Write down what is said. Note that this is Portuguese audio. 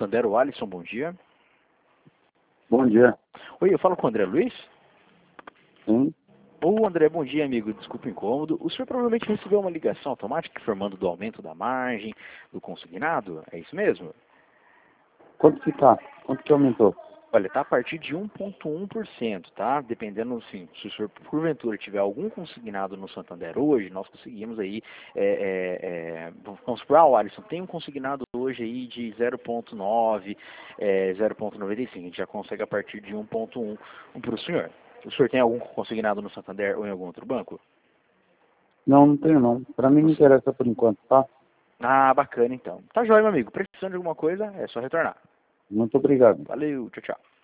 Santander, o Alisson, bom dia. Bom dia. Oi, eu falo com o André Luiz? Sim. Ô, André, bom dia, amigo. Desculpa o incômodo. O senhor provavelmente recebeu uma ligação automática informando do aumento da margem, do consignado? É isso mesmo? Quanto que tá? Quanto que aumentou? Olha, tá a partir de 1,1%, tá? Dependendo, assim, se o senhor porventura tiver algum consignado no Santander hoje, nós conseguimos aí, vamos supor, Alisson, tem um consignado hoje aí de 0,9, 0,95, a gente já consegue a partir de 1,1 para o senhor. O senhor tem algum consignado no Santander ou em algum outro banco? Não, não tenho não. Pra mim não interessa por enquanto, tá? Ah, bacana então. Tá jóia, meu amigo. Precisando de alguma coisa, é só retornar. Muito obrigado. Valeu, tchau, tchau.